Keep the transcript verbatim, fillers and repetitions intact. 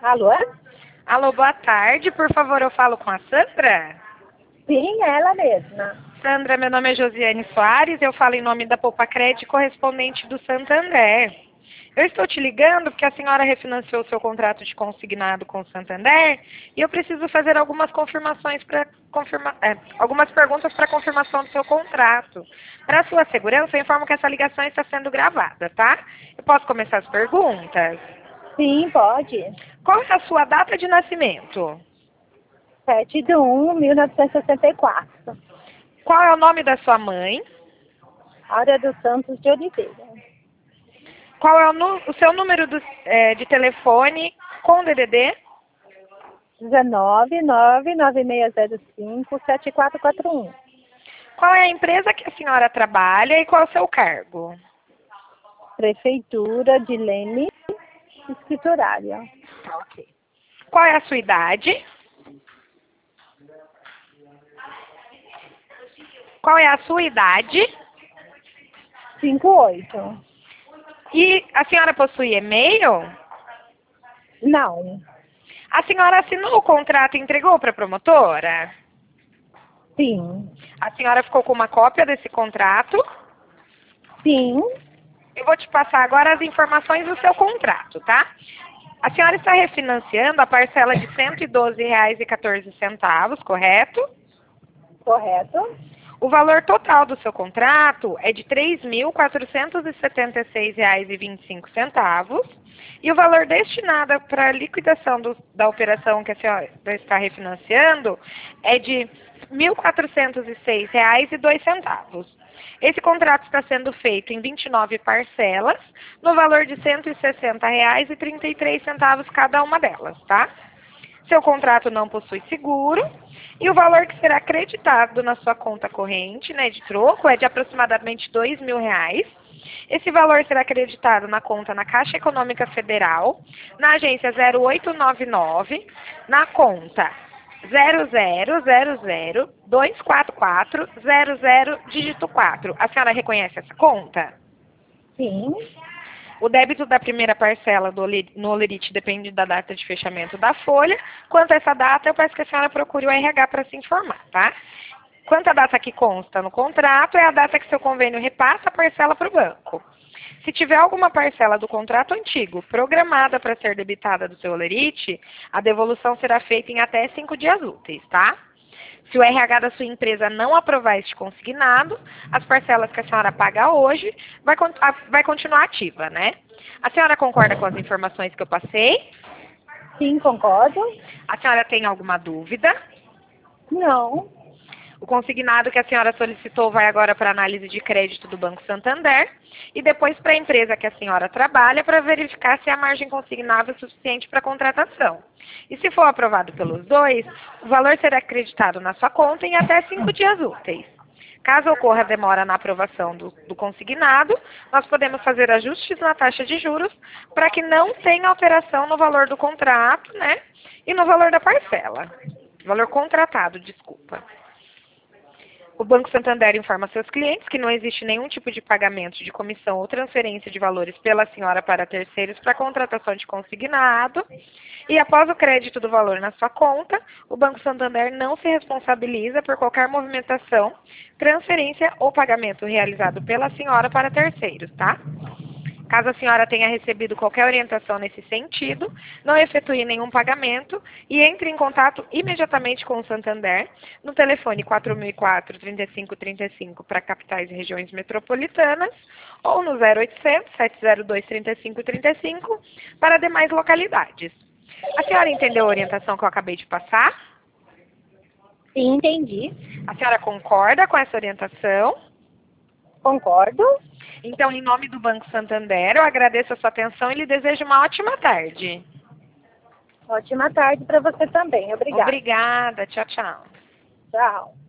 Alô? Alô, boa tarde. Por favor, eu falo com a Sandra? Sim, ela mesma. Sandra, meu nome é Josiane Soares, eu falo em nome da Poupa-Cred, correspondente do Santander. Eu estou te ligando porque a senhora refinanciou o seu contrato de consignado com o Santander e eu preciso fazer algumas confirmações para confirmar, é, algumas perguntas para confirmação do seu contrato. Para sua segurança, eu informo que essa ligação está sendo gravada, tá? Eu posso começar as perguntas? Sim, pode. Qual é a sua data de nascimento? sete de um de mil novecentos e sessenta e quatro. Qual é o nome da sua mãe? Áurea dos Santos de Oliveira. Qual é o, nu- o seu número do- é, de telefone com D D D? dezenove, nove, nove seis zero cinco, sete quatro quatro um. Qual é a empresa que a senhora trabalha e qual é o seu cargo? Prefeitura de Leme, escriturária. Tá, ok. Qual é a sua idade? Qual é a sua idade? cinquenta e oito. E a senhora possui e-mail? Não. A senhora assinou o contrato e entregou para a promotora? Sim. A senhora ficou com uma cópia desse contrato? Sim. Eu vou te passar agora as informações do seu contrato, tá? A senhora está refinanciando a parcela de cento e doze reais e quatorze centavos, correto? Correto? O valor total do seu contrato é de três mil quatrocentos e setenta e seis reais e vinte e cinco centavos e o valor destinado para a liquidação do, da operação que a senhora está refinanciando é de mil quatrocentos e seis reais e dois centavos. Esse contrato está sendo feito em vinte e nove parcelas, no valor de cento e sessenta reais e trinta e três centavos cada uma delas, tá? Seu contrato não possui seguro e o valor que será acreditado na sua conta corrente, né, de troco, é de aproximadamente dois mil reais. Esse valor será acreditado na conta na Caixa Econômica Federal, na agência zero oito nove nove, na conta zero zero zero zero dois quatro quatro zero zero dígito quatro. A senhora reconhece essa conta? Sim. O débito da primeira parcela do, Oli- no Olerite depende da data de fechamento da folha. Quanto a essa data, eu peço que a senhora procure o R H para se informar, tá? Quanto à data que consta no contrato, é a data que seu convênio repassa a parcela para o banco. Se tiver alguma parcela do contrato antigo programada para ser debitada do seu Olerite, a devolução será feita em até cinco dias úteis, tá? Se o R H da sua empresa não aprovar este consignado, as parcelas que a senhora paga hoje vai, con- a- vai continuar ativa, né? A senhora concorda com as informações que eu passei? Sim, concordo? A senhora tem alguma dúvida? Não. O consignado que a senhora solicitou vai agora para análise de crédito do Banco Santander e depois para a empresa que a senhora trabalha para verificar se a margem consignável é suficiente para a contratação. E se for aprovado pelos dois, o valor será acreditado na sua conta em até cinco dias úteis. Caso ocorra demora na aprovação do, do consignado, nós podemos fazer ajustes na taxa de juros para que não tenha alteração no valor do contrato, né? E no valor da parcela. Valor contratado, desculpa. O Banco Santander informa seus clientes que não existe nenhum tipo de pagamento de comissão ou transferência de valores pela senhora para terceiros para contratação de consignado. E após o crédito do valor na sua conta, o Banco Santander não se responsabiliza por qualquer movimentação, transferência ou pagamento realizado pela senhora para terceiros, tá? Caso a senhora tenha recebido qualquer orientação nesse sentido, não efetue nenhum pagamento e entre em contato imediatamente com o Santander no telefone quatro mil e quatro, trinta e cinco trinta e cinco para capitais e regiões metropolitanas ou no zero oitocentos, sete zero dois, trinta e cinco trinta e cinco para demais localidades. A senhora entendeu a orientação que eu acabei de passar? Sim, entendi. A senhora concorda com essa orientação? Concordo? Então, em nome do Banco Santander, eu agradeço a sua atenção e lhe desejo uma ótima tarde. Ótima tarde para você também. Obrigada. Obrigada. Tchau, tchau. Tchau.